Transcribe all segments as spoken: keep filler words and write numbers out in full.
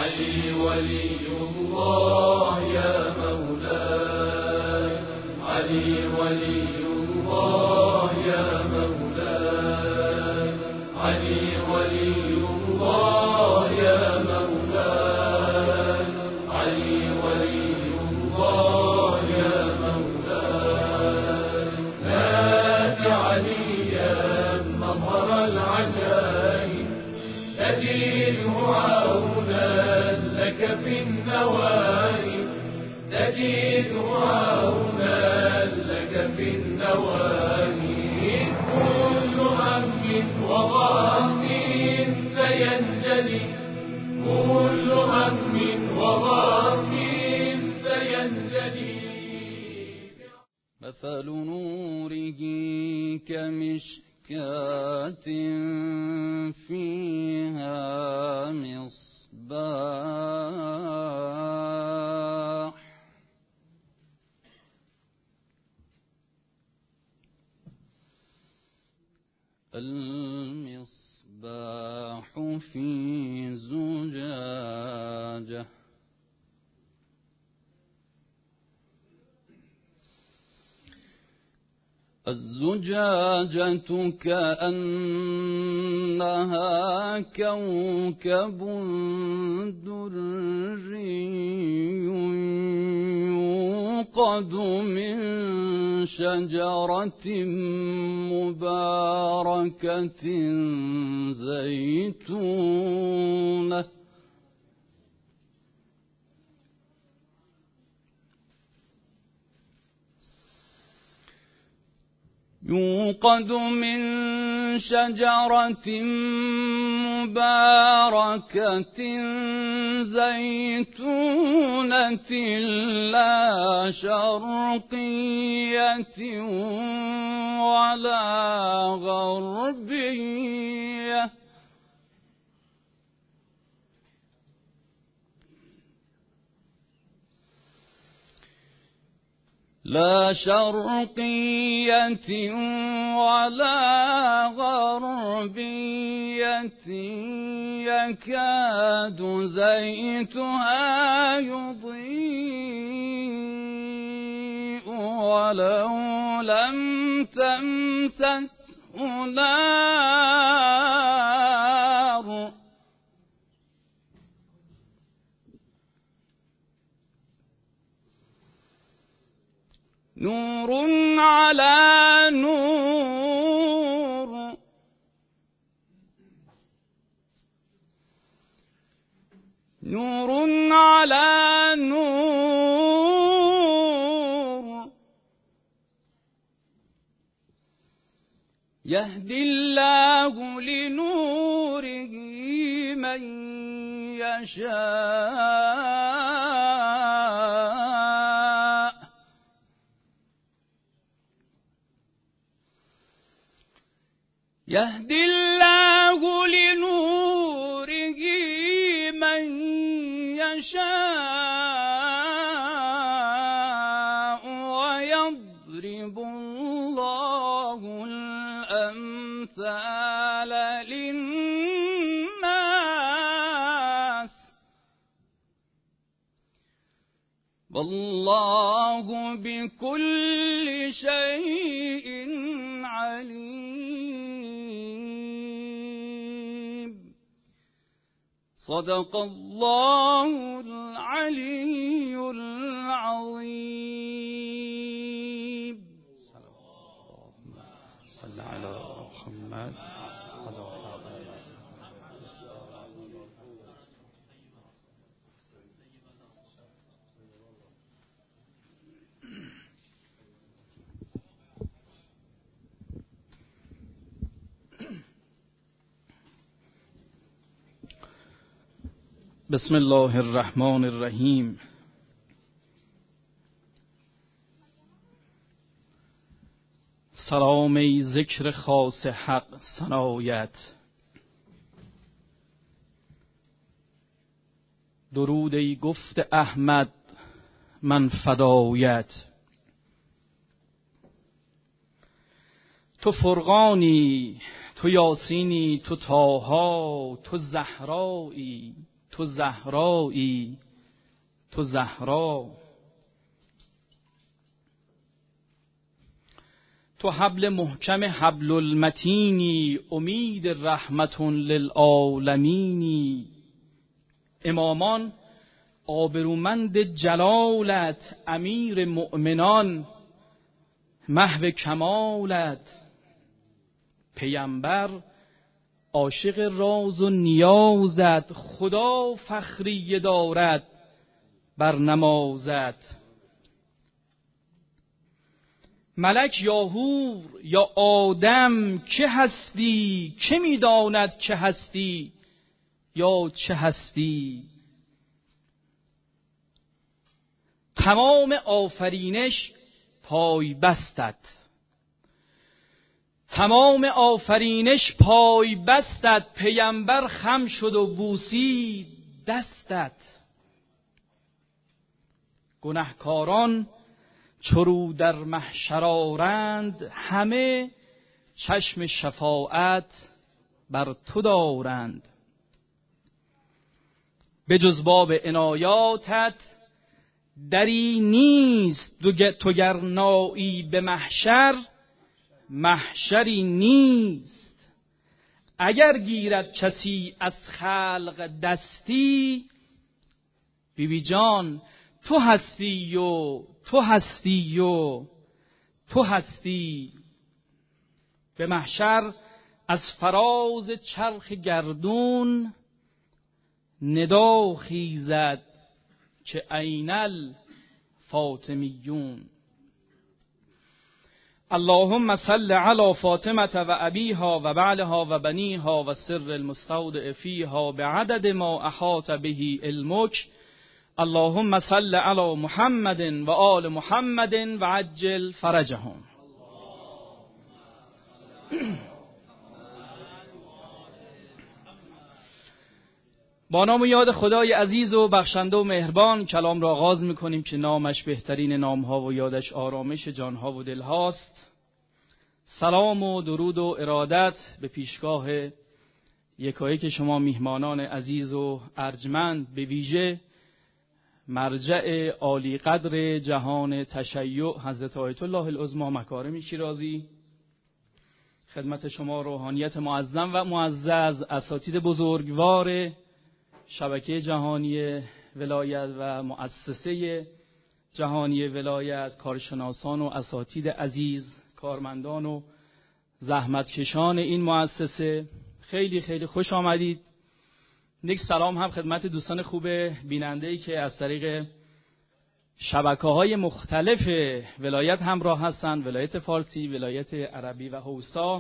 علي ولي الله يا مولاي، علي ولي الله يا مولاي، علي ولي الله يا مولاي، علي ولي الله يا مولاي. نادى عليا مظهر العجائب تجده عونا لك في النوائب، تجده عونا لك في النوائب. كل هم وغم سينجلي، كل هم وغم سينجلي. مثل نوره كمشكاة فيها مصباح، المصباح في زجاجة، الزجاجة كأنها كوكب دري يوقد من شجرة مباركة زيتونة، يوقد من شجرة مباركة زيتونة لا شرقية ولا غربية، لا شرقية ولا غربية، يكاد زيتها يضيء ولو لم تمسسه نار، نور على نور، نور على نور، يهدي الله لنوره من يشاء، يهدي الله لنوره من يشاء ويضرب الله الأمثال للناس، والله بكل شيء عليم. صدق الله العلي العظيم. صل على محمد. بسم الله الرحمن الرحیم. سلام ای ذکر خاص حق ثنایت، درود ای گفت احمد من فدایت. تو فرقانی، تو یاسینی، تو طاها، تو زهرایی، تو زهرایی، تو زهرا. تو حبل محکم حبل المتینی، امید رحمت للعالمینی. امامان آبرومند جلالت، امیر مؤمنان محو کمالت. پیامبر عاشق راز و نیازت، خدا فخریه دارد بر نمازت. ملک یا حور یا آدم که هستی، که میداند که هستی یا چه هستی. تمام آفرینش پای بستت، تمام آفرینش پای بستت. پیامبر خم شد و بوسید دستت. گنهکاران چرو در محشر آرند، همه چشم شفاعت بر تو دارند. به جز باب عنایاتت دری نیست، تو گر نایی به محشر محشری نیست. اگر گیرد کسی از خلق دستی، بی بی جان تو هستی و تو هستی و تو هستی. به محشر از فراز چرخ گردون، ندا خیزد که این الفاطمیون. اللهم صل علی فاطمه و ابیها و بعلها و بنیها و سر المستودع فیها بعدد ما احاط به علمک. اللهم صل علی محمد و آل محمد و عجل فرجهم. با نام و یاد خدای عزیز و بخشنده و مهربان کلام را آغاز می‌کنیم که نامش بهترین نام‌ها و یادش آرامش جان‌ها و دل‌هاست. سلام و درود و ارادت به پیشگاه یکایک شما میهمانان عزیز و ارجمند، به ویژه مرجع عالی قدر جهان تشیع حضرت آیت الله العظمی مکارم شیرازی. خدمت شما روحانیت معظم و معزز، اساتید بزرگوار شبکه جهانی ولایت و مؤسسه جهانی ولایت، کارشناسان و اساتید عزیز، کارمندان و زحمتکشان این مؤسسه، خیلی خیلی خوش آمدید. یک سلام هم خدمت دوستان خوب بیننده‌ای که از طریق شبکه‌های مختلف ولایت همراه هستند، ولایت فارسی، ولایت عربی و هوسا.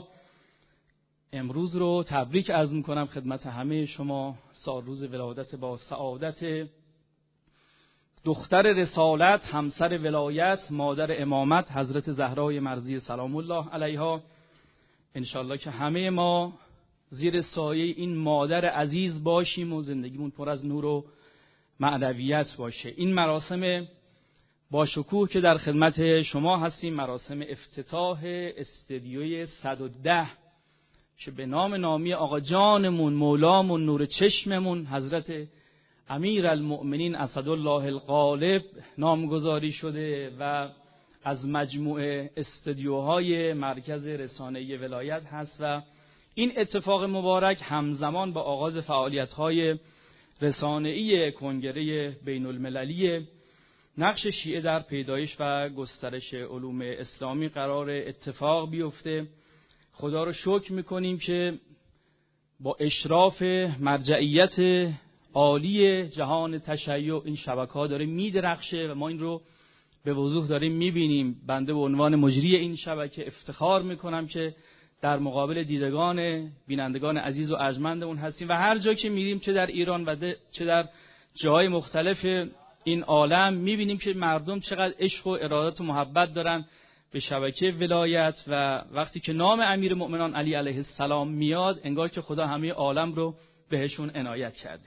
امروز رو تبریک عرض می‌کنم خدمت همه شما، سال روز ولادت با سعادت دختر رسالت، همسر ولایت، مادر امامت حضرت زهرای مرضی سلام الله علیها. انشالله که همه ما زیر سایه این مادر عزیز باشیم و زندگیمون پر از نور و معنویت باشه. این مراسم با شکوه که در خدمت شما هستیم، مراسم افتتاح استدیوی صد و ده که به نام نامی آقا جانمون، مولامون، نور چشممون حضرت امیر المؤمنین اسدالله الغالب نامگذاری شده و از مجموعه استدیوهای مرکز رسانه‌ای ولایت هست و این اتفاق مبارک همزمان با آغاز فعالیت‌های رسانه‌ای کنگره بین المللی نقش شیعه در پیدایش و گسترش علوم اسلامی قرار اتفاق بیفته. خدا رو شکر می‌کنیم که با اشراف مرجعیت عالی جهان تشیع این شبکه‌ها داره میدرخشه و ما این رو به وضوح داریم می‌بینیم. بنده به عنوان مجری این شبکه افتخار می‌کنم که در مقابل دیدگان بینندگان عزیز و ارجمندمون هستیم و هر جا که میریم، چه در ایران و چه در جاهای مختلف این عالم، میبینیم که مردم چقدر عشق و ارادت و محبت دارن به شبکه ولایت و وقتی که نام امیر مؤمنان علی علیه السلام میاد انگار که خدا همه عالم رو بهشون عنایت کرده.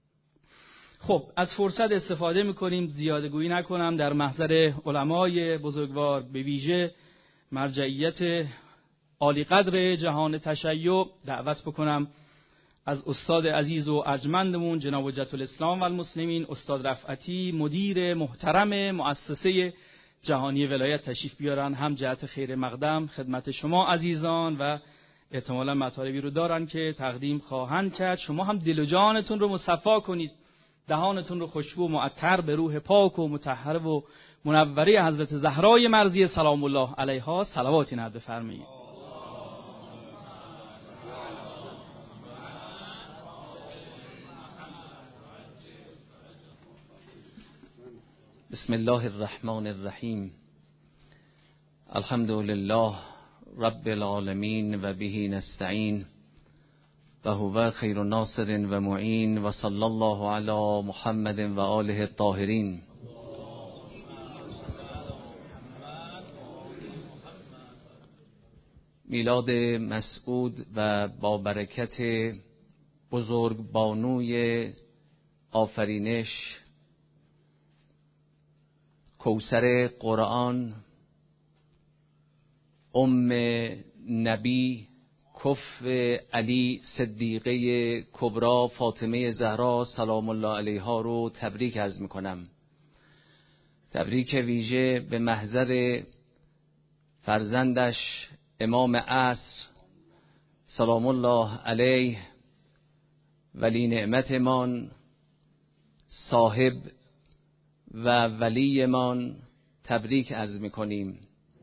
خب از فرصت استفاده میکنیم، زیاده گویی نکنم، در محضر علمای بزرگوار به ویژه مرجعیت عالی قدر جهان تشیع دعوت بکنم از استاد عزیز و ارجمندمون جناب حجت الاسلام و المسلمین استاد رفعتی، مدیر محترم مؤسسه جهانی ولایت تشریف بیارن، هم جهت خیر مقدم خدمت شما عزیزان و احتمالا مطالبی رو دارن که تقدیم خواهند کرد. شما هم دل و جانتون رو مصفا کنید، دهانتون رو خوشبو و معطر به روح پاک و مطهر و منوره حضرت زهرای مرضیه سلام الله علیها صلواتی نعت بفرمایید. بسم الله الرحمن الرحیم. الحمد لله رب العالمین و به نستعین و هو خیر ناصر و معین و صلی الله علی محمد و آله الطاهرین. میلاد مسعود و با برکت بزرگ بانوی آفرینش، کوثر قرآن، ام نبی، کف علی صدیقه کبرا فاطمه زهرا سلام الله علیها رو تبریک عرض میکنم. تبریک ویژه به محضر فرزندش امام عصر سلام الله علیه، ولی نعمتمان، صاحب و ولیمان تبریک عرض میکنیم.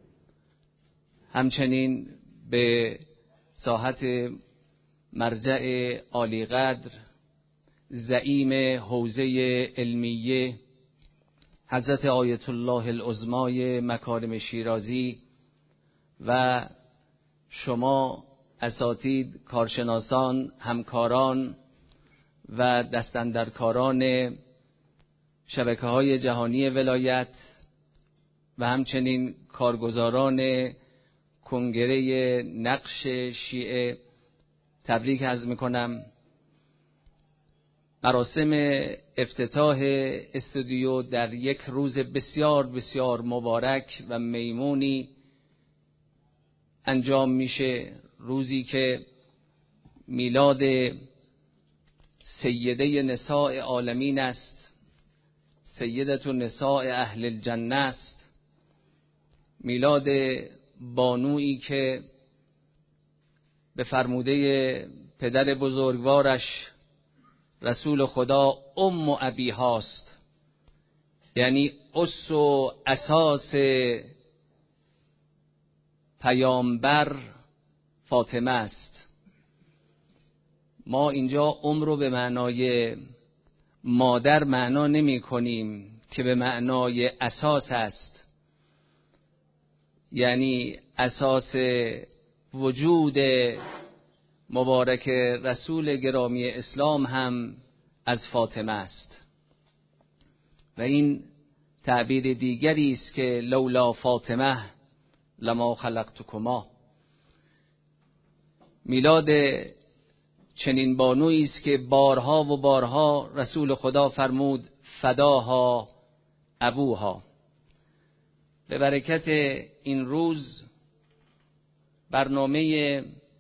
همچنین به ساحت مرجع عالی قدر، زعیم حوزه علمیه حضرت آیت الله العظمای مکارم شیرازی و شما اساتید، کارشناسان، همکاران و دستاندرکاران شبکه‌های جهانی ولایت و همچنین کارگزاران کنگره نقش شیعه تبریک عرض میکنم. مراسم افتتاح استودیو در یک روز بسیار بسیار مبارک و میمونی انجام میشه، روزی که میلاد سیده نساء عالمین است، سیدت نساء اهل الجنه است، میلاد بانویی که به فرموده پدر بزرگوارش رسول خدا ام و ابی هاست، یعنی اس و اساس پیامبر فاطمه است. ما اینجا ام رو به معنای مادر معنا نمی کنیم که به معنای اساس است، یعنی اساس وجود مبارک رسول گرامی اسلام هم از فاطمه است. و این تعبیر دیگری است که لولا فاطمه لما خلقتکما. میلاد چنین بانویی است که بارها و بارها رسول خدا فرمود فداها ابوها. به برکت این روز برنامه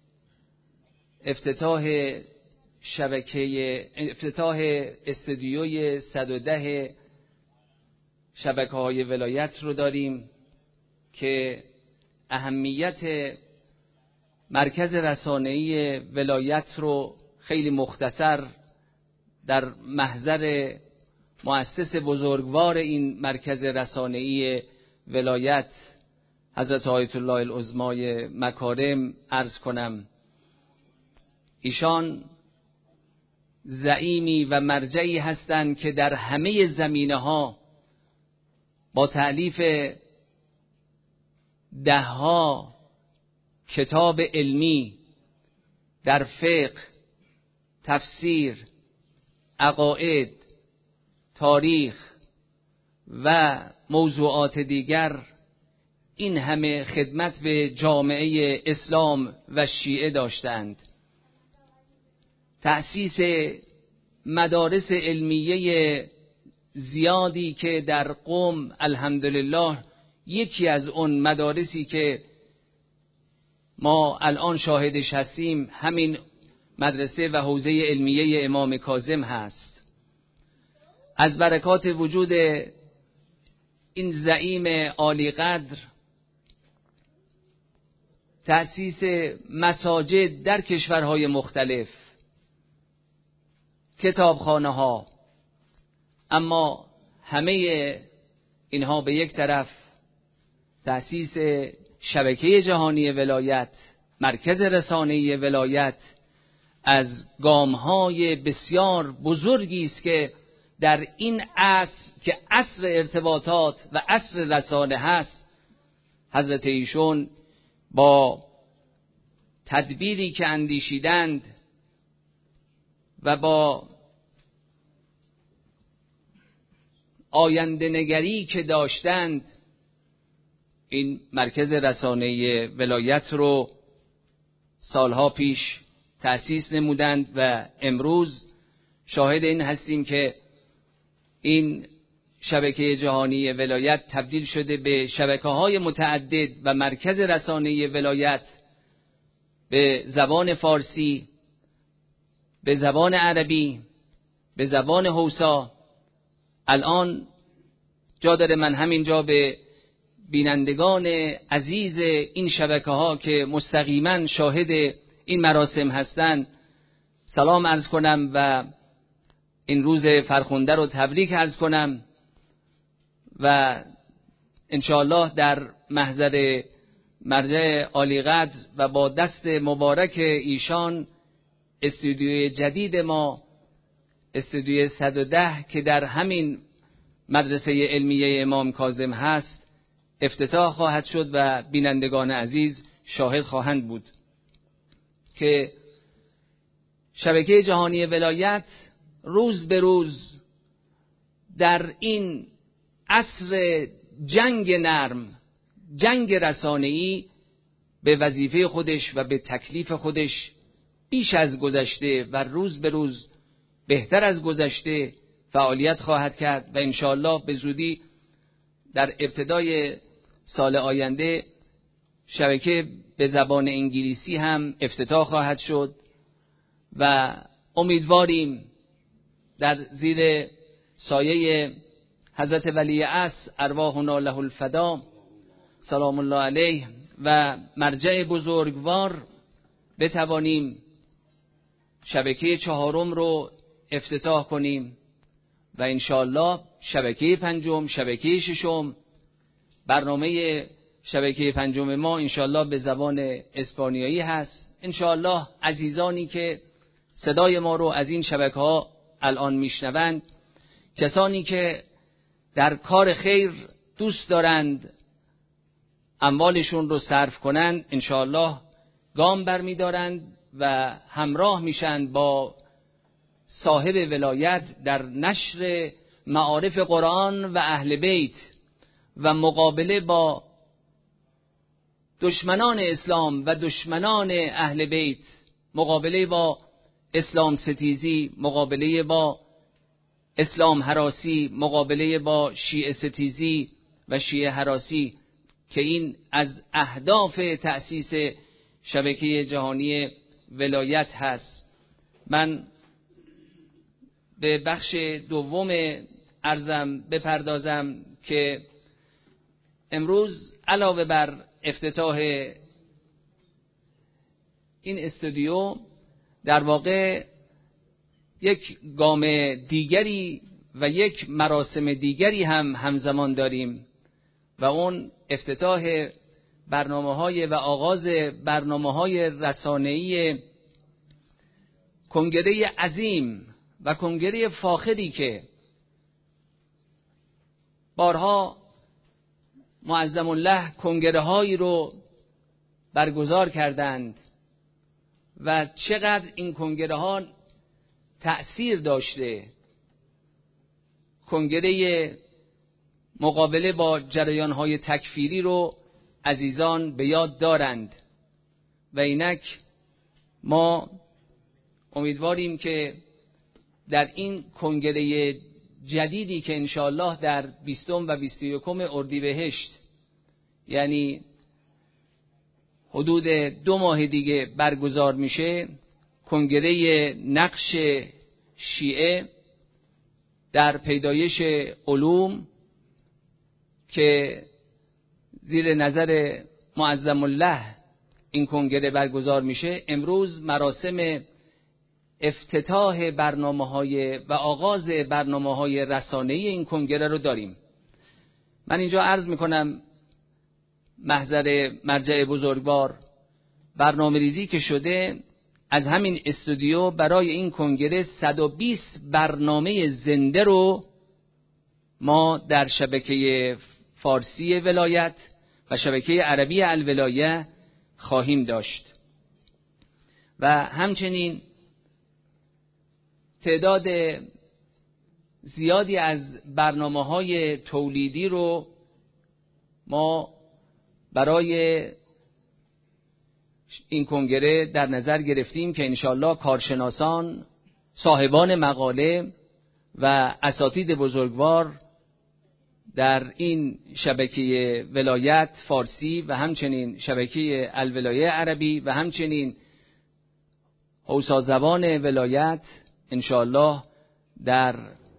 افتتاح شبکه افتتاح استودیوی صد و ده شبکه‌های ولایت رو داریم که اهمیت مرکز رسانه‌ای ولایت رو خیلی مختصر در محضر مؤسس بزرگوار این مرکز رسانه‌ای ولایت حضرت آیت الله العظمای مکارم عرض کنم. ایشان زعیمی و مرجعی هستند که در همه زمینه‌ها با تألیف دهها کتاب علمی در فقه، تفسیر، عقاید، تاریخ و موضوعات دیگر این همه خدمت به جامعه اسلام و شیعه داشتند. تأسیس مدارس علمیه زیادی که در قم الحمدلله یکی از اون مدارسی که ما الان شاهدش هستیم همین مدرسه و حوزه علمیه امام کاظم هست. از برکات وجود این زعیم عالی قدر تأسیس مساجد در کشورهای مختلف، کتابخانه ها، اما همه اینها به یک طرف، تأسیس شبکه جهانی ولایت، مرکز رسانه‌ای ولایت، از گام‌های بسیار بزرگی است که در این عصر که عصر ارتباطات و عصر رسانه هست، حضرت ایشون با تدبیری که اندیشیدند و با آینده نگری که داشتند، این مرکز رسانه‌ای ولایت رو سالها پیش تأسیس نمودند و امروز شاهد این هستیم که این شبکه جهانی ولایت تبدیل شده به شبکه‌های متعدد و مرکز رسانه‌ای ولایت به زبان فارسی، به زبان عربی، به زبان هوسا. الان جا داره من همینجا به بینندگان عزیز این شبکه‌ها که مستقیما شاهد این مراسم هستند سلام عرض کنم و این روز فرخنده رو تبریک عرض کنم و انشاءالله در محضر مرجع عالی قدر و با دست مبارک ایشان استودیوی جدید ما، استودیوی صد و ده که در همین مدرسه علمیه امام کاظم هست، افتتاح خواهد شد و بینندگان عزیز شاهد خواهند بود که شبکه جهانی ولایت روز به روز در این عصر جنگ نرم، جنگ رسانه‌ای، به وظیفه خودش و به تکلیف خودش بیش از گذشته و روز به روز بهتر از گذشته فعالیت خواهد کرد و انشاءالله به زودی در ابتدای سال آینده شبکه به زبان انگلیسی هم افتتاح خواهد شد و امیدواریم در زیر سایه حضرت ولی عصر ارواحنا له الفدا سلام الله علیه و مرجع بزرگوار بتوانیم شبکه چهارم رو افتتاح کنیم و انشاءالله شبکه پنجم، شبکه ششم، برنامه شبکه پنجم ما انشاءالله به زبان اسپانیایی هست. انشاءالله عزیزانی که صدای ما رو از این شبکه ها الان میشنوند، کسانی که در کار خیر دوست دارند اموالشون رو صرف کنند، انشاءالله گام برمیدارند و همراه میشن با صاحب ولایت در نشر معارف قرآن و اهل بیت و مقابله با دشمنان اسلام و دشمنان اهل بیت، مقابله با اسلام ستیزی، مقابله با اسلام هراسی، مقابله با شیعه ستیزی و شیعه هراسی، که این از اهداف تأسیس شبکه جهانی ولایت هست. من به بخش دوم عرضم بپردازم که امروز علاوه بر افتتاح این استودیو در واقع یک گام دیگری و یک مراسم دیگری هم همزمان داریم و اون افتتاح برنامه‌های و آغاز برنامه‌های رسانه‌ای کنگره عظیم و کنگره فاخری که بارها معظم الله کنگره هایی رو برگزار کردند و چقدر این کنگره ها تأثیر داشته. کنگره مقابله با جریان های تکفیری رو عزیزان به یاد دارند و اینک ما امیدواریم که در این کنگره جدیدی که انشاءالله در بیستم و بیست و یکم اردیبهشت، یعنی حدود دو ماه دیگه برگزار میشه، کنگره نقش شیعه در پیدایش علوم که زیر نظر معظم الله این کنگره برگزار میشه، امروز مراسم افتتاح برنامه‌های و آغاز برنامه‌های رسانه‌ای این کنگره رو داریم. من اینجا عرض میکنم محضر مرجع بزرگوار، برنامه ریزی که شده از همین استودیو برای این کنگره صد و بیست برنامه زنده رو ما در شبکه فارسی ولایت و شبکه عربی الولایه خواهیم داشت و همچنین تعداد زیادی از برنامه‌های تولیدی رو ما برای این کنگره در نظر گرفتیم که انشالله کارشناسان، صاحبان مقاله و اساتید بزرگوار در این شبکه ولایت فارسی و همچنین شبکه الولایه عربی و همچنین حوزه زبان ولایت انشالله در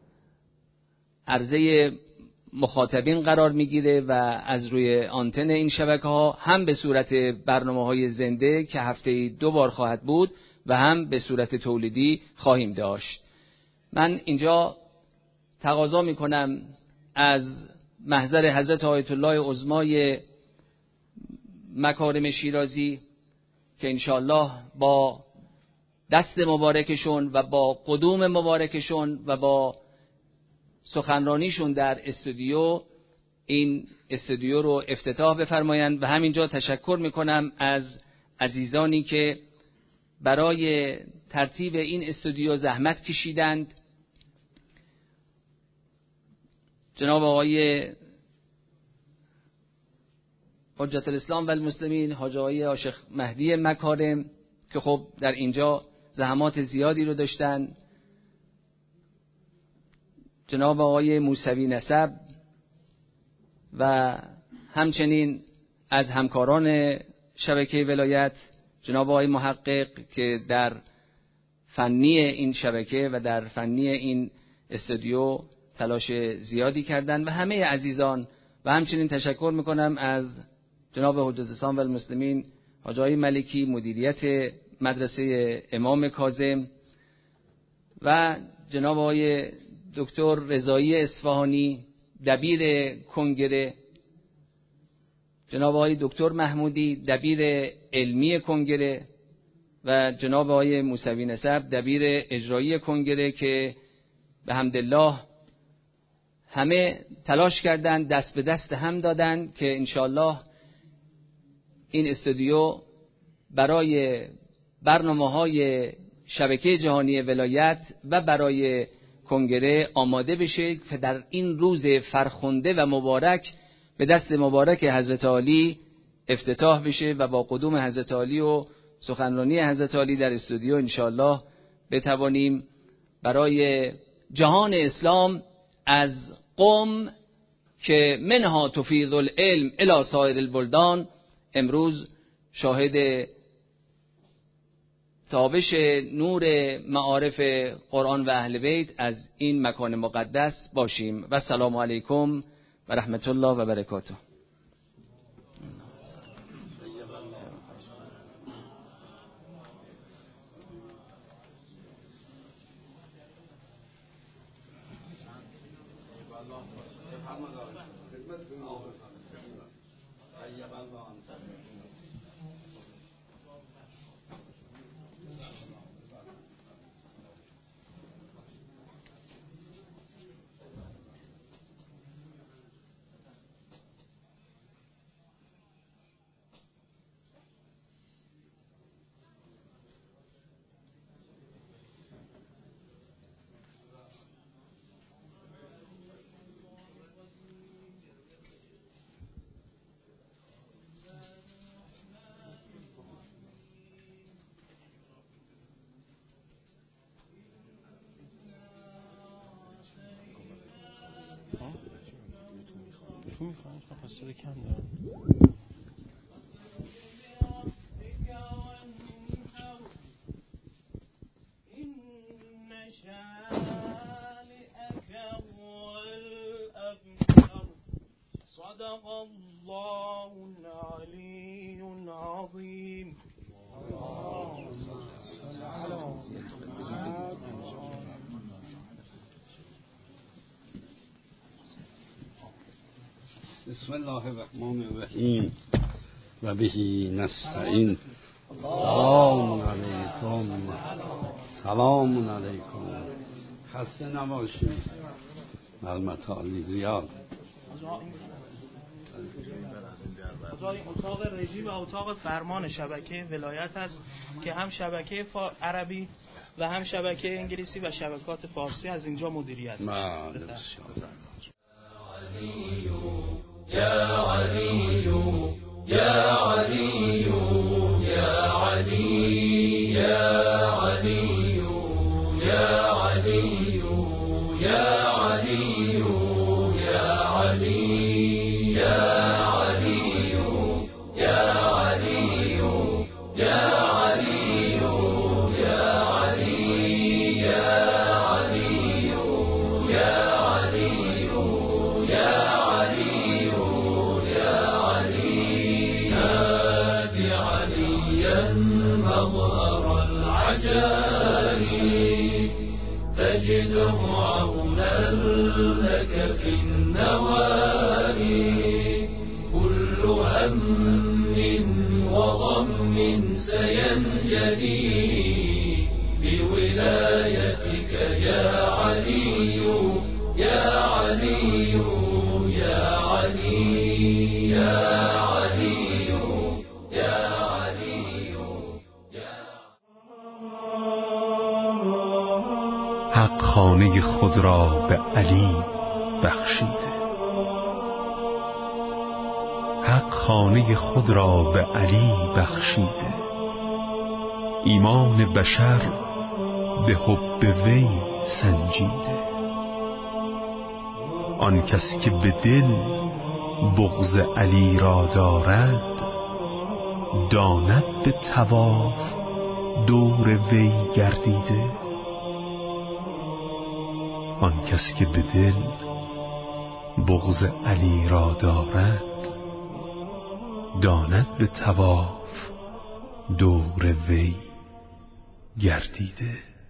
عرضه مخاطبین قرار میگیره و از روی آنتن این شبکه ها هم به صورت برنامه های زنده که هفته دو بار خواهد بود و هم به صورت تولیدی خواهیم داشت. من اینجا تقاضا میکنم از محضر حضرت آیت الله عظمای مکارم شیرازی که انشالله با دست مبارکشون و با قدوم مبارکشون و با سخنرانیشون در استودیو این استودیو رو افتتاح بفرمایند و همینجا تشکر میکنم از عزیزانی که برای ترتیب این استودیو زحمت کشیدند. جناب آقای حجت الاسلام و المسلمین حاج آقای شیخ مهدی مکارم که خب در اینجا زحمات زیادی رو داشتن، جناب آقای موسوی نسب و همچنین از همکاران شبکه ولایت جناب آقای محقق که در فنی این شبکه و در فنی این استودیو تلاش زیادی کردن و همه عزیزان و همچنین تشکر میکنم از جناب حجت الاسلام و المسلمین حاج آقای ملکی مدیریت مدرسه امام کاظم و جناب آقای دکتر رضایی اصفهانی دبیر کنگره، جناب آقای دکتر محمودی دبیر علمی کنگره و جناب آقای موسوی نسب دبیر اجرایی کنگره که به حمدالله همه تلاش کردن، دست به دست هم دادن که انشالله این استودیو برای برنامه‌های شبکه جهانی ولایت و برای کنگره آماده بشه که در این روز فرخنده و مبارک به دست مبارک حضرت عالی افتتاح بشه و با قدوم حضرت عالی و سخنرانی حضرت عالی در استودیو انشالله بتوانیم برای جهان اسلام از قم که منها تفیض العلم الی سایر البلدان امروز شاهد تابش نور معارف قرآن و اهل بیت از این مکان مقدس باشیم و السلام علیکم و رحمت الله و برکاته. تو میخوام خواستده کم دارم. شانئك هو الأبتر صدق الله العلي العظيم. بسم الله الرحمن الرحیم و بهی نستعین. سلام علیکم سلام علیکم. خسته نباشید. مطالی زیاد. اتاق رژی و اتاق فرمان شبکه ولایت است که هم شبکه عربی و هم شبکه انگلیسی و شبکات فارسی از اینجا مدیریت میشه. يا علي يا علي يا علي يا علي يا علي يا علي يا علي يا علي يا علي يا علي يا علي يا علي يا علي يا مظهر العجائب تجده عونا لك في النوائب كل هم وغم سينجلي بولايتك يا علي يا علي يا علي يا علي حق خانه خود را به علی بخشیده، حق خانه خود را به علی بخشیده، ایمان بشر به حب وی سنجیده. آن کس که به دل بغض علی را دارد، داند به طواف دور وی گردیده. آن کس که به دل بغض علی را دارد، داند به طواف دور وی گردیده.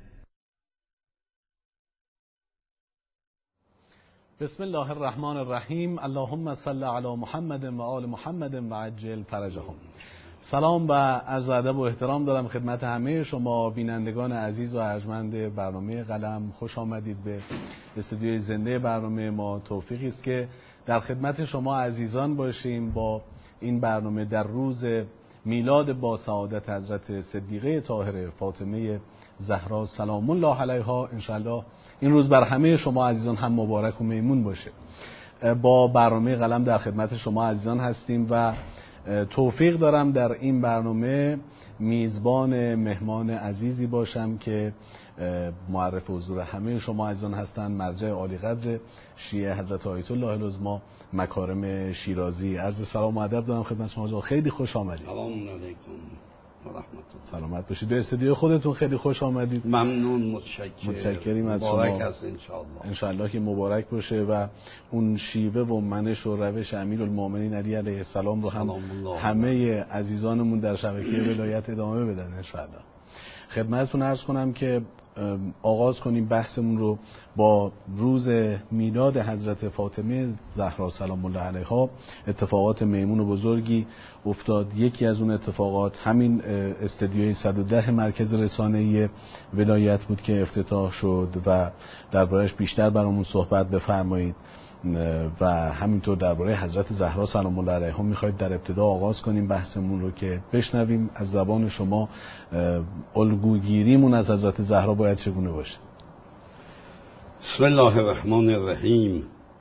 بسم الله الرحمن الرحیم. اللهم صل علی محمد و آل محمد و عجل فرجهم. سلام و عرض ادب و احترام دارم خدمت همه شما بینندگان عزیز و ارجمند برنامه قلم. خوش آمدید به استودیوی زنده برنامه ما. توفیقی است که در خدمت شما عزیزان باشیم با این برنامه در روز میلاد با سعادت حضرت صدیقه طاهره فاطمه زهرا سلام الله علیها. انشالله این روز بر همه شما عزیزان هم مبارک و میمون باشه. با برنامه قلم در خدمت شما عزیزان هستیم و توفیق دارم در این برنامه میزبان مهمان عزیزی باشم که معرف حضور همه شما عزیزان هستند. مرجع عالی قدر شیعه حضرت آیت الله العظمی مکارم شیرازی. عرض سلام و ادب دارم خدمت شما. خیلی خوش آمدید. سلام علیکم و رحمت الله. سلامت باشید. به استودیو خودتون خیلی خوش آمدید. ممنون. متشکرم. متشکریم از شما. مبارک است ان شاء الله. ان شاء الله که مبارک باشه و اون شیوه و منش و روش امیرالمومنین علی علیه السلام رو هم همه عزیزانمون در شبکه ولایت ادامه بدن ان شاء الله. خدمتتون عرض کنم که آغاز کنیم بحثمون رو با روز میلاد حضرت فاطمه زهرا سلام الله علیها. اتفاقات میمون و بزرگی افتاد. یکی از اون اتفاقات همین استودیوی صد و ده مرکز رسانه‌ای ولایت بود که افتتاح شد و درباره‌اش بیشتر برامون صحبت بفرمایید و همینطور درباره حضرت زهرا سلام الله علیها میخواید در ابتدا آغاز کنیم بحثمون رو که بشنویم از زبان شما الگوگیریمون از حضرت زهرا باید چگونه باشه. بسم الله الرحمن الرحیم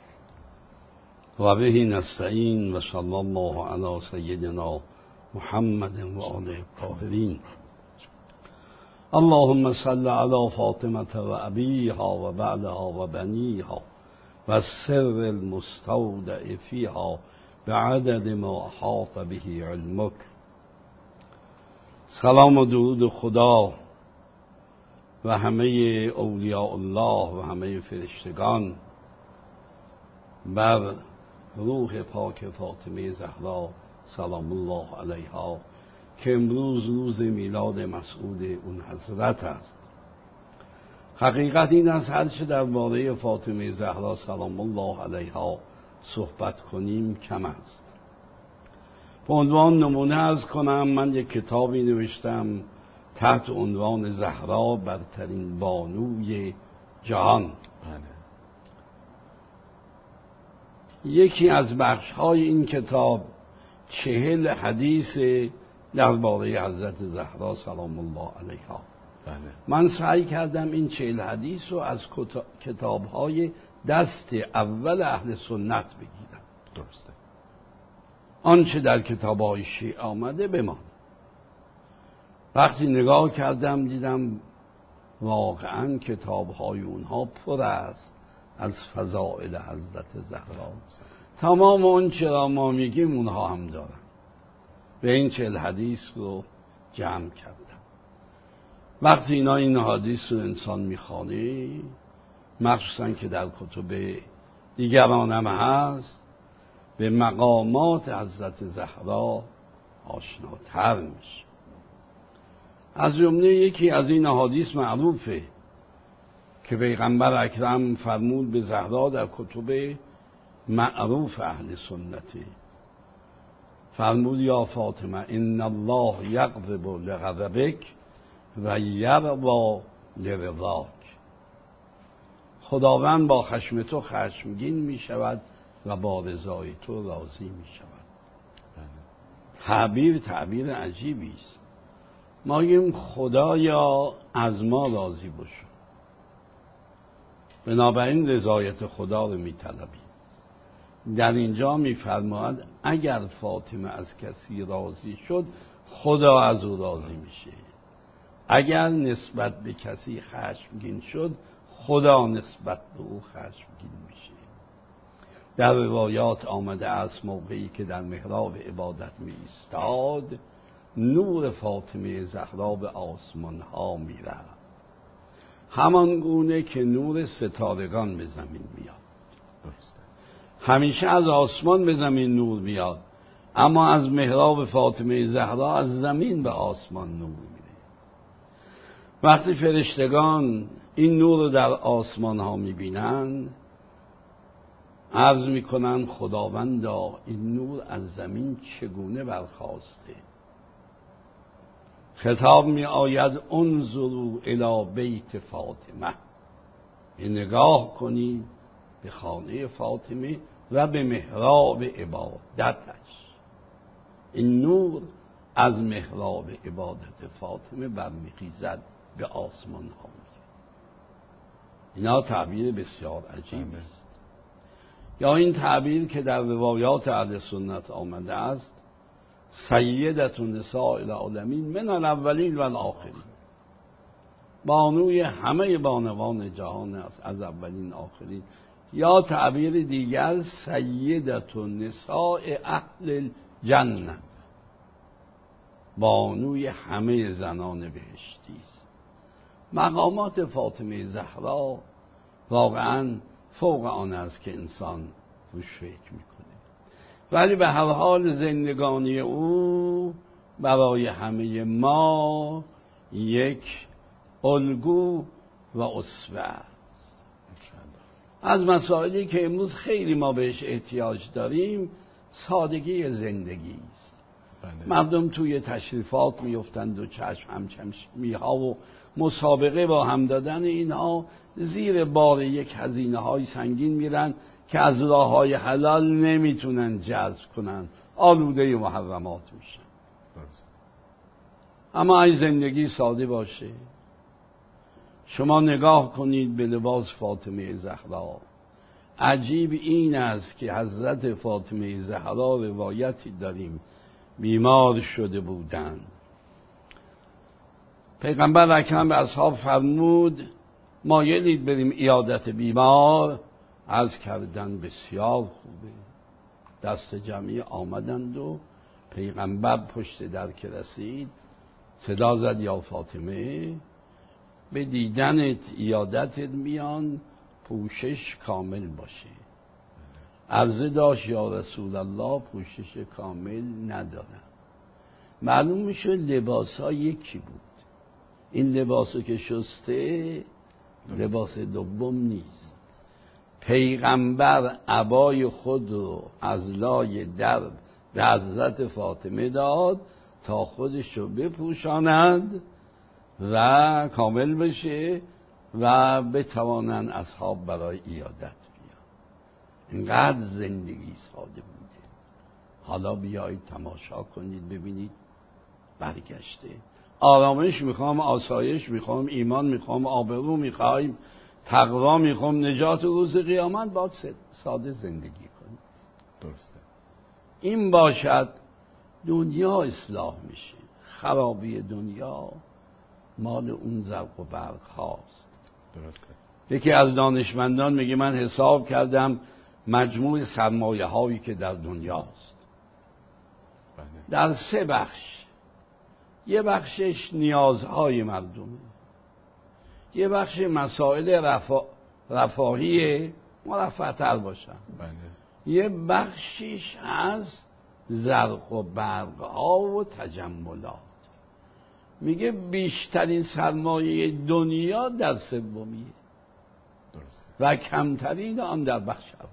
و بهی نستعین و صلی الله علی سیدنا محمد و آله الطاهرین. اللهم صل علی فاطمه و ابیها و بعلها و بنیها و السر المستودع فیها بعدد ما احاط به علمک. سلام و درود خدا و همه اولیاء الله و همه فرشتگان بر روح پاک فاطمه زهرا سلام الله علیها که امروز روز میلاد مسعود اون حضرت است. حقیقت این است هر چه درباره فاطمه زهرا سلام الله علیها صحبت کنیم کم است. به عنوان نمونه از کنم، من یک کتابی نوشتم تحت عنوان زهرا برترین بانوی جهان. یکی از بخش‌های این کتاب چهل حدیث درباره حضرت زهرا سلام الله علیها. من سعی کردم این چهل حدیث رو از کتاب‌های دست اول اهل سنت بگیرم. درسته. آنچه در کتاب‌های شیعه آمده بماند. وقتی نگاه کردم دیدم واقعاً کتاب‌های اونها پر است از فضائل حضرت زهرا. تمام اون چرا ما میگیم اونها هم دارن. به این چهل حدیث رو جمع کردم. وقتی اینا این حدیث رو انسان میخوانه، مخصوصاً که در کتب دیگران هم هست، به مقامات حضرت زهرا آشناتر میشه. از جمله یکی از این احادیث معروفه که پیغمبر اکرم فرمود به زهرا در کتب معروف اهل سنتی، فرمود یا فاطمه ان الله یغضب لغضبک و یرضی لرضاک. خداوند با خشم تو خشمگین می شود و با رضای تو راضی می شود. تعبیر تعبیر عجیبی است. ما میگیم خدایا از ما راضی باشو، بنابراین رضایت خدا رو می طلبیم. در اینجا می فرماید اگر فاطمه از کسی راضی شد خدا از او راضی میشه، اگر نسبت به کسی خشمگین شد خدا نسبت به او خشمگین میشه. در روایات آمده است موقعی که در محراب عبادت می ایستاد نور فاطمه زهرا به آسمان ها می رفت، همان گونه که نور ستارگان به زمین میاد. همیشه از آسمان به زمین نور میاد، اما از محراب فاطمه زهرا از زمین به آسمان نور میره. وقتی فرشتگان این نور رو در آسمان ها میبینن عرض میکنن خداوندا این نور از زمین چگونه برخاسته؟ خطاب می آید انظروا الی بیت فاطمه، این نگاه کنید به خانه فاطمه و به محراب عبادتش. این نور از محراب عبادت فاطمه برمیخیزد به آسمان ها. اینا تعبیر بسیار عجیب است. یا این تعبیر که در روایات اهل سنت آمده است سیدة نساء العالمین من الاولین و الاخرین، بانوی همه بانوان جهان است از اولین آخرین. یا تعبیر دیگر سیدة نساء اهل الجنه، بانوی همه زنان بهشتی است. مقامات فاطمه زهرا واقعا فوق آن است که انسان روش فکر میکنه. ولی به هر حال زندگانی او برای همه ما یک الگو و اسوه است. از مسائلی که امروز خیلی ما بهش احتیاج داریم سادگی زندگی است. مردم توی تشریفات میفتند و چشم همچشمی ها و مسابقه با هم دادن اینها زیر بار یک هزینه های سنگین میرن که از راه های حلال نمیتونن جذب کنن، آلوده محرمات میشن. اما ای زندگی ساده باشه. شما نگاه کنید به لباس فاطمه زهرا. عجیب این است که حضرت فاطمه زهرا روایتی داریم بیمار شده بودند. پیغمبر اکرم به اصحاب فرمود مایلید بریم عیادت بیمار؟ عرض کردن بسیار خوبه. دست جمعی آمدند و پیغمبر پشت در که رسید صدا زد یا فاطمه، به دیدنت ایادتت میان، پوشش کامل باشه. عرضه داشت یا رسول الله پوشش کامل ندارم. معلوم میشه لباس ها یکی بود. این لباسو که شسته لباس دوم نیست. پیغمبر عبای خود رو از لای در به حضرت فاطمه داد تا خودش رو بپوشاند و کامل بشه و بتوانند اصحاب برای ایادت بیان. اینقدر زندگی ساده بوده. حالا بیایید تماشا کنید ببینید برگشته. آرامش میخوام، آسایش میخوام، ایمان میخوام، آبرو میخوایم، تقوا میخوام، نجات روز قیامت، باید ساده زندگی کنیم. درسته. این باشد دنیا اصلاح میشه. خرابی دنیا مال اون زرق و برق هاست. درسته. یکی از دانشمندان میگه من حساب کردم مجموع سرمایه هایی که در دنیاست بله. در سه بخش. یه بخشش نیازهای مردمه، یه بخش مسائل رفا... رفاهی مرفه‌تر باشن، بله. یه بخشش از زرق و برق ها و تجملات. میگه بیشترین سرمایه دنیا در سومیه و کمترین آن در بخش اول.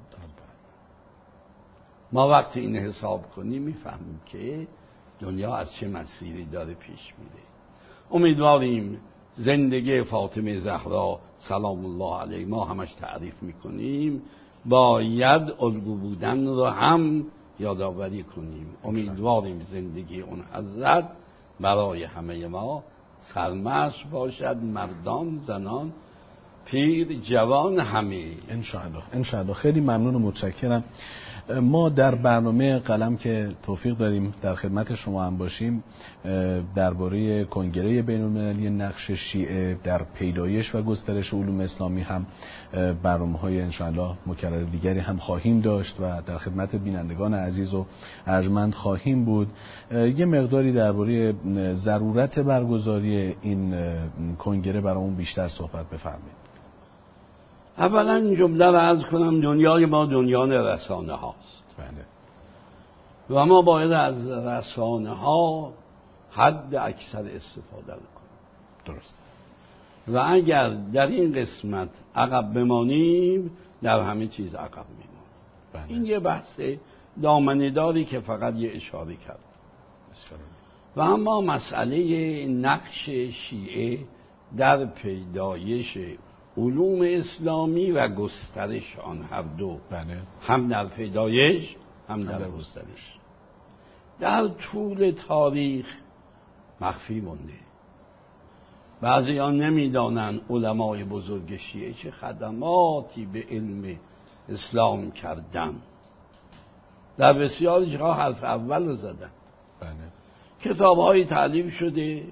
ما وقتی این حساب کنیم میفهمیم که دنیا از چه مسیری داره پیش میره. امیدواریم زندگی فاطمه زهرا سلام الله علیها ما همش تعریف میکنیم، باید الگو بودن رو هم یادآوری کنیم. امیدواریم زندگی اون حضرت برای همه ما سرمشق باشد، مردان، زنان، پیر، جوان، همه. انشاءالله انشاءالله. خیلی ممنون و متشکرم. ما در برنامه قلم که توفیق داریم در خدمت شما هم باشیم، درباره کنگره بین‌المللی نقش شیعه در پیدایش و گسترش علوم اسلامی هم برنامه‌های انشاءالله مکرر دیگری هم خواهیم داشت و در خدمت بینندگان عزیز و ارجمند خواهیم بود. یه مقداری درباره ضرورت برگزاری این کنگره برامون بیشتر صحبت بفرمایید. اولا این جمله رو عرض کنم، دنیای ما دنیای رسانه هاست. بله. و ما باید از رسانه ها حد اکثر استفاده کنیم. درست. و اگر در این قسمت عقب بمانیم در همه چیز عقب میمانیم. بله. این یه بحث دامنه‌داری که فقط یه اشاره کرد. و اما مسئله نقش شیعه در پیدایش علوم اسلامی و گسترش آن هر دو، بله. هم در پیدایش هم در گسترش، در طول تاریخ مخفی مونده. بعضی ها نمیدانند علمای بزرگ شیعه چه خدماتی به علم اسلام کردن. در بسیاری جاها حرف اول رو زدن. بله. کتاب های تألیف شده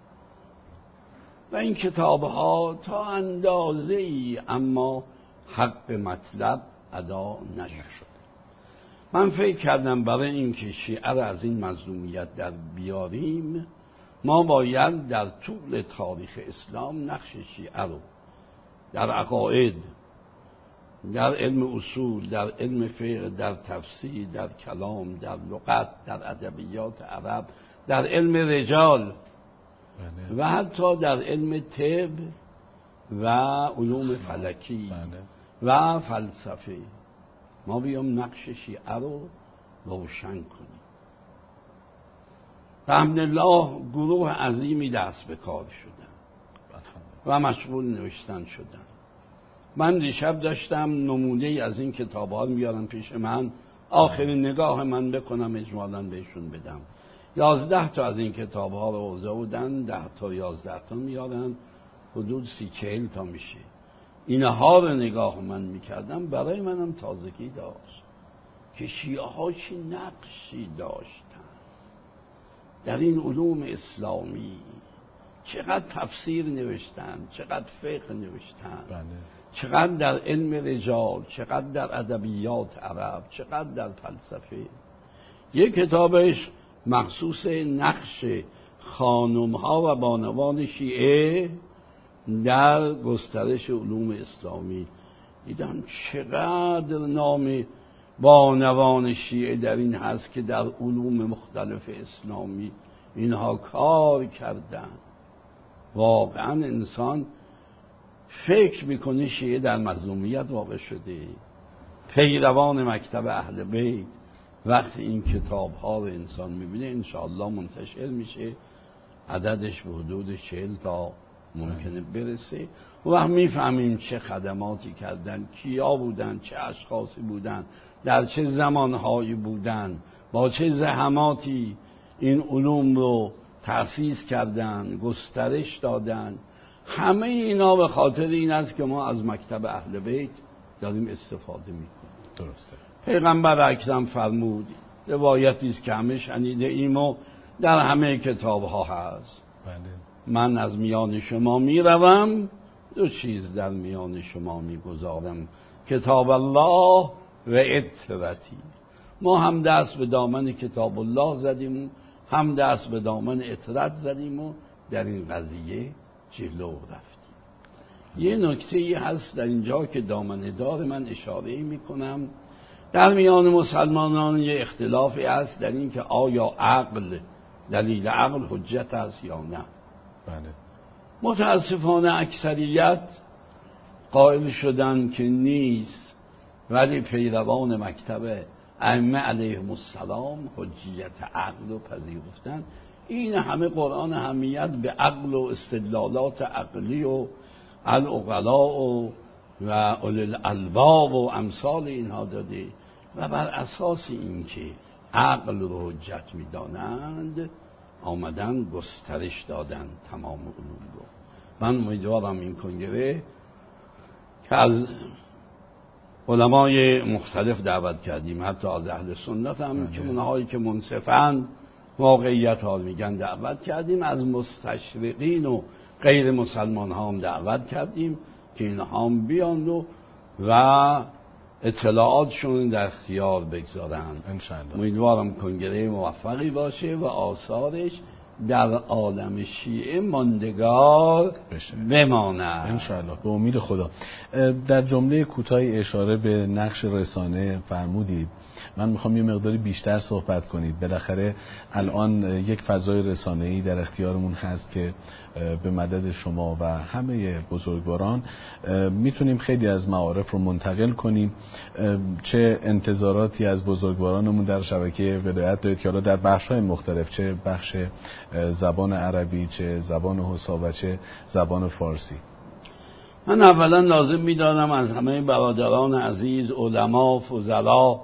و این کتاب ها تا اندازه ای اما حق مطلب ادا نشد. من فکر کردم برای اینکه شیعه را از این مظلومیت در بیاریم، ما باید در طول تاریخ اسلام نقش شیعه رو در عقاید، در علم اصول، در علم فقه، در تفسیر، در کلام، در لغت، در ادبیات عرب، در علم رجال بله. و حتی در علم طب و علوم فلکی بله. و فلسفه، ما بیام نقش شیعه رو روشن کنیم. الحمدلله گروه عظیمی دست به کار شدن و مشغول نوشتن شدن. من دیشب داشتم نمونه از این کتاب‌ها میارم پیش من، آخرین نگاه من بکنم اجمالاً بهشون بدم. یازده تا از این کتاب‌ها رو آورده بودن، ده تا یازده تا میارن، حدود سی چهل تا میشه. اینها رو نگاه من میکردم، برای منم تازگی داشت که شیعه ها چی نقشی داشتن در این علوم اسلامی. چقدر تفسیر نوشتن، چقدر فقه نوشتن، بله. چقدر در علم رجال، چقدر در ادبیات عرب، چقدر در فلسفه. یک کتابش مخصوص نقش خانم ها و بانوان شیعه در گسترش علوم اسلامی دیدم چقدر نام بانوان شیعه در این هست که در علوم مختلف اسلامی اینها کار کردن. واقعا انسان فکر میکنه شیعه در مظلومیت واقع شده. پیروان مکتب اهل بیت وقتی این کتاب ها رو انسان میبینه انشاءالله منتشر میشه، عددش به حدود چهل تا ممکنه برسه و وقت میفهمیم چه خدماتی کردن، کیا بودن، چه اشخاصی بودن، در چه زمانهایی بودن، با چه زحماتی این علوم رو تأسیس کردن، گسترش دادن. همه اینا به خاطر این است که ما از مکتب اهل بیت داریم استفاده میکنیم. درسته. پیغمبر اکرم فرمود، روایتی است که همه شنیده ایم و در همه کتاب ها هست. بله. من از میان شما میروم، دو چیز در میان شما میگذارم، کتاب الله و اطرتی. ما هم دست به دامن کتاب الله زدیم، هم دست به دامن اطرت زدیم و در این قضیه جلو رفتیم. یه نکته ای هست در اینجا که دامنه‌دار من اشاره میکنم. در میان مسلمانان یه اختلافی هست در این که آیا عقل، دلیل عقل حجت است یا نه. بله. متاسفانه اکثریت قائل شدن که نیست، ولی پیروان مکتب ائمه علیهم السلام حجیت عقل رو پذیرفتن. این همه قرآن اهمیت به عقل و استدلالات عقلی و العقلاء و و اولي الالباب و امثال اینها داده و بر اساس اینکه عقل رو حجت میدانند آمدن گسترش دادن تمام علوم رو. من امیدوارم این کنگره که از علمای مختلف دعوت کردیم، حتی از اهل سنت هم که اونهایی که منصفاً واقعیت ها میگن دعوت کردیم، از مستشرقین و غیر مسلمان ها هم دعوت کردیم که اینها هم بیان و, و اطلاعاتشون در اختیار بگذارن. انشاءالله. امیدوارم کنگره موفقی باشه و آثارش در عالم شیعه ماندگار بماند انشاءالله، به امید خدا. در جمله کوتاهی اشاره به نقش رسانه فرمودید. من میخوام یه مقداری بیشتر صحبت کنید. بالاخره الان یک فضای رسانه‌ای در اختیارمون هست که به مدد شما و همه بزرگواران میتونیم خیلی از معارف رو منتقل کنیم. چه انتظاراتی از بزرگوارانمون در شبکه ولایت دارید که حالا در بخش‌های مختلف، چه بخش زبان عربی، چه زبان حسا و چه زبان فارسی؟ من اولا لازم میدانم از همه برادران عزیز، علما، فضلا،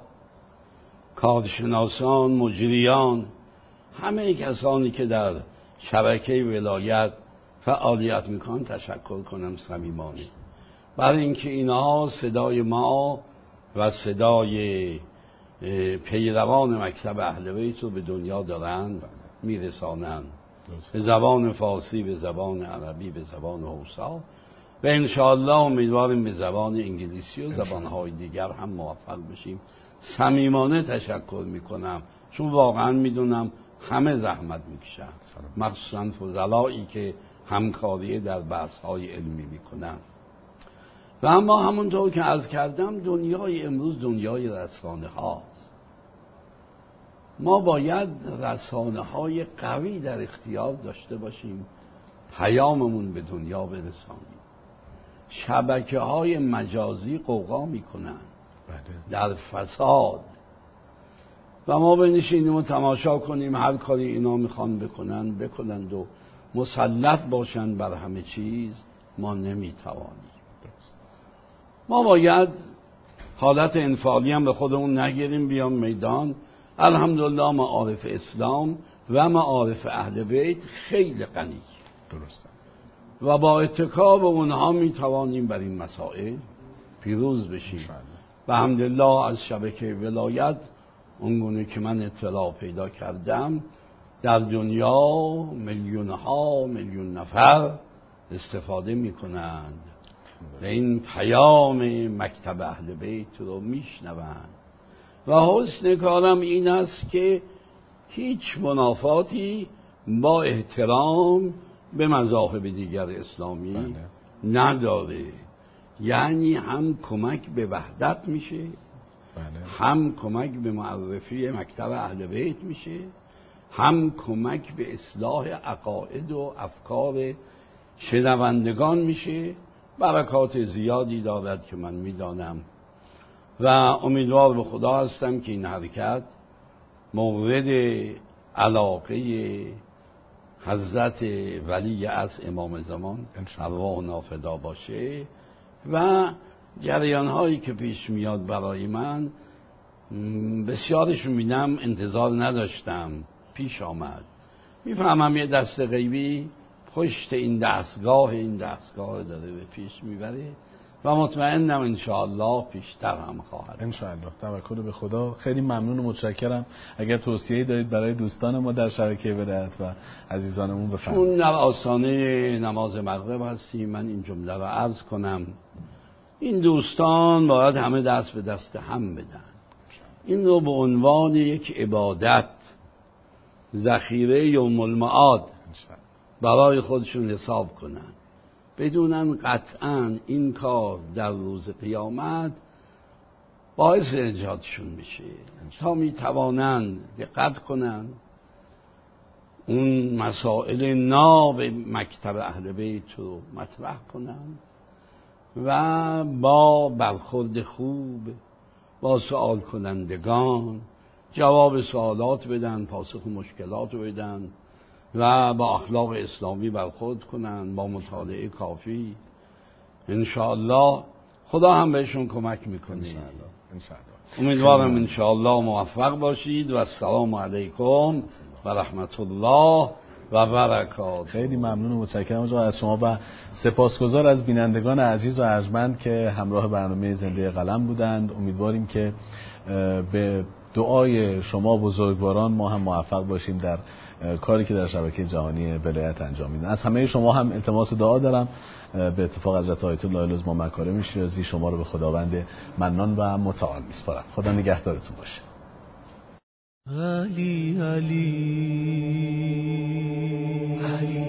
کارشناسان، مجریان، همه کسانی که در شبکه ولایت فعالیت میکنن تشکر کنم صمیمانه برای اینکه اینها صدای ما و صدای پیروان مکتب اهل بیت رو به دنیا دارن میرسانن، به زبان فارسی، به زبان عربی، به زبان حوصا و انشاءالله امیدواریم به زبان انگلیسی و زبانهای دیگر هم موفق بشیم. صمیمانه تشکر میکنم چون واقعا میدونم همه زحمت میکشن، مخصوصا فضلایی که همکاری در بحث‌های علمی میکنن. و اما همونطور که عرض کردم دنیای امروز دنیای رسانه هاست. ما باید رسانه های قوی در اختیار داشته باشیم، پیاممون به دنیا برسانیم. شبکه های مجازی قوقا میکنن در فساد و ما بنشینیم و تماشا کنیم هر کاری اینا میخوان بکنن بکنند و مسلط باشن بر همه چیز. ما نمیتوانیم. ما باید حالت انفعالی هم به خودمون نگیریم، بیام میدان. الحمدلله معارف اسلام و معارف اهل بیت خیلی غنی درسته و با اتکا به اونها میتوانیم بر این مسائل پیروز بشیم. و الحمدلله از شبکه ولایت اونگونه که من اطلاع پیدا کردم در دنیا میلیون ها میلیون نفر استفاده میکنند و این پیام مکتب اهل بیت رو میشنوند. و حسن کارم این است که هیچ منافاتی با احترام به مذاهب دیگر اسلامی بله. نداره. یعنی هم کمک به وحدت میشه، بله. هم کمک به معرفی مکتب اهل بیت میشه، هم کمک به اصلاح عقاید و افکار شنوندگان میشه. برکات زیادی دارد که من میدانم و امیدوار به خدا هستم که این حرکت مورد علاقه حضرت ولی از امام زمان ارواح نافدا باشه و جریان هایی که پیش میاد برای من بسیارش میبینم انتظار نداشتم پیش آمد. میفهمم یه دست غیبی پشت این دستگاه این دستگاه داره به پیش میبره و مطمئنم انشاءالله پیشتر هم خواهد. انشاءالله. توکل به خدا. خیلی ممنون و متشکرم. اگر توصیه‌ای دارید برای دوستان ما در شبکه ولایت و عزیزانمون بفرمایید. چون در آستانه نماز مغرب هستیم من این جمله رو عرض کنم. این دوستان باید همه دست به دست هم بدن، این رو به عنوان یک عبادت ذخیره یوم المعاد برای خودشون حساب کنن، بدونن قطعا این کار در روز قیامت باعث نجاتشون میشه تا میتوانند دقت کنن اون مسائل ناب مکتب اهل بیت رو مطرح کنن و با برخورد خوب با سوال کنندگان جواب سوالات بدن، پاسخ مشکلات رو بدن و با اخلاق اسلامی برخورد کنن، با مطالعه کافی. انشاءالله خدا هم بهشون کمک میکنه. انشاءالله. امیدوارم انشاءالله موفق باشید و السلام علیکم و رحمت الله و برکات. خیلی ممنون و متشکرم از شما و سپاسگزار از بینندگان عزیز و ارجمند که همراه برنامه زنده قلم بودند. امیدواریم که به دعای شما بزرگواران ما هم موفق باشیم در کاری که در شبکه جهانی ولایت انجام میدن. از همه شما هم التماس دعا دارم به اتفاق حضرت آیت الله العظمی مکارم شیرازی شما رو به خداوند منان و متعال میسپارم. خدا نگهدارتون باشه. علی علی علی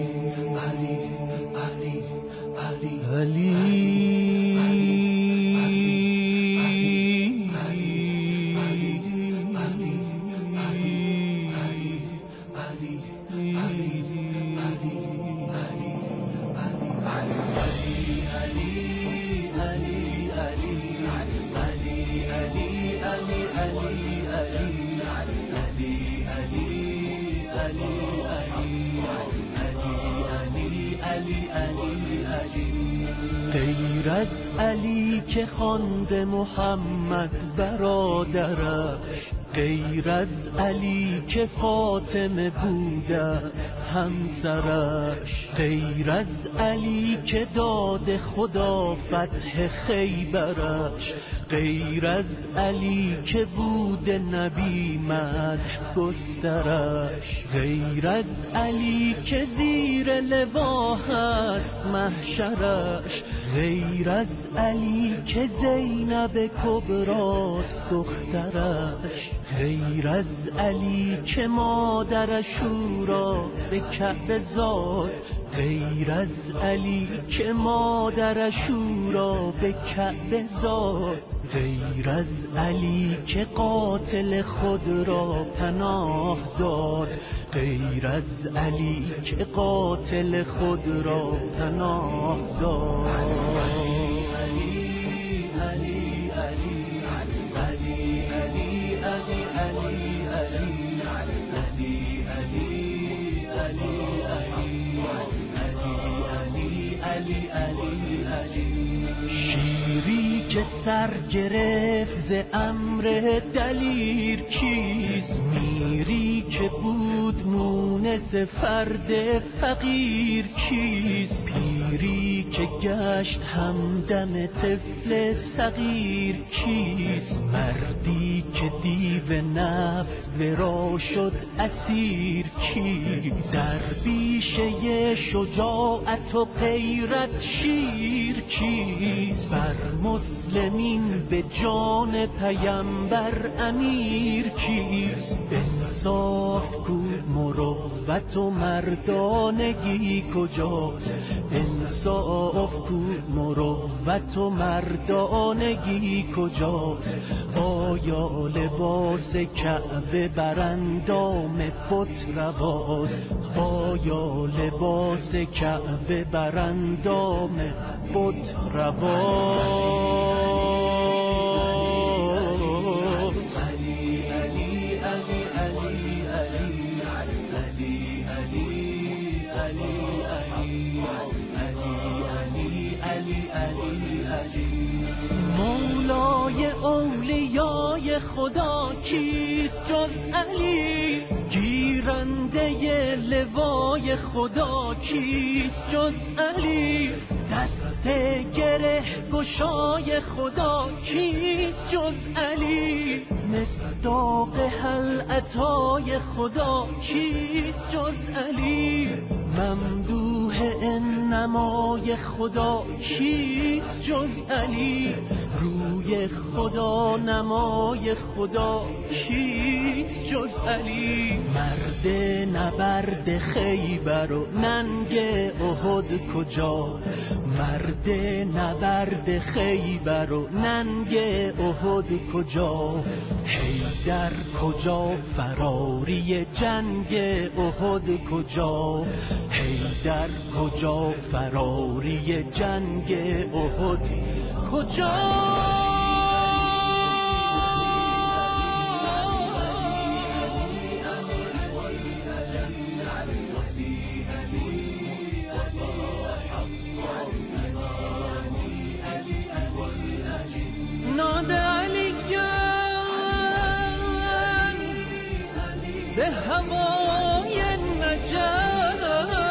علی علی علی علی غیر از علی که خوانده محمد برادرش، غیر از علی که فاطمه بوده همسرش، غیر از علی که داد خدا فتح خیبرش، غیر از علی که بود نبی مدح گسترش، غیر از علی که زیر لوا هست محشرش، غیر از علی که زینب کبراست دخترش، غیر از علی که مادر شورا به کعبه زاد، غیر از علی که مادر شورا به کعبه زاد، غیر از علی که قاتل خود را پناه داد، غیر از علی که قاتل خود را پناه داد. علی علی علی علی علی علی علی علی علی علی علی شیری که سر گرفت ز امر دلیر کیست، میری که بود مونس فرد فقیر کیست، پیری که که گشت همدم طفل صغیر کیست؟ مردی که دیو نفس ورا شد اسیر کیست؟ در بیشه شجاعت و غیرت شیر کیست؟ بر مسلمین به جان پیمبر امیر کیست؟ انصاف کو، مروت و مردانگی کجاست؟ انصاف کو، مروت و مردانگی کجاست؟ آیا لباس کعبه بر اندام بت رواست؟ آیا لباس کعبه بر اندام بت رواست؟ مولای اولیای خدا کیست جز علی؟ گیرنده لوای خدا کیست جز علی؟ دست گره گشای خدا کیست جز علی؟ مصداق هل اتای خدا کیست جز علی؟ ممدوح انمای خدا کیست جز علی؟ روی خدا نمای خدا کیست جز علی؟ مرد نبرد خیبر و ننگ احد کجا؟ مرد نبرد خیبر و ننگ احد کجا؟ حیدر کجا؟ فراری جنگ احد کجا؟ حیدر کجا؟ فراری جنگ احد کجا؟ ناد علیان به هوای نجات،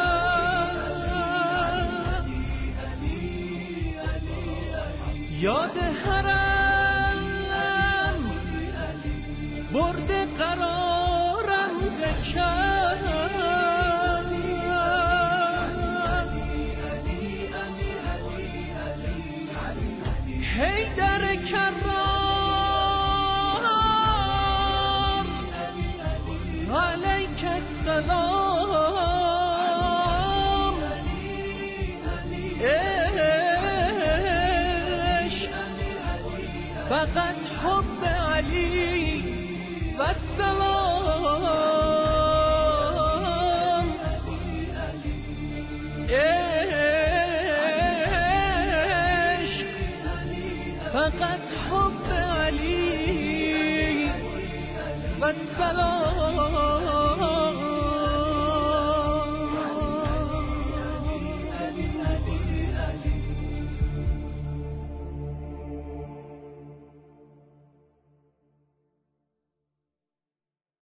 یاد حرم برده قرارم زکر، حیدر کرام علیک السلام. عشق فقط حب علی و السلام. عشق فقط حب علی و السلام.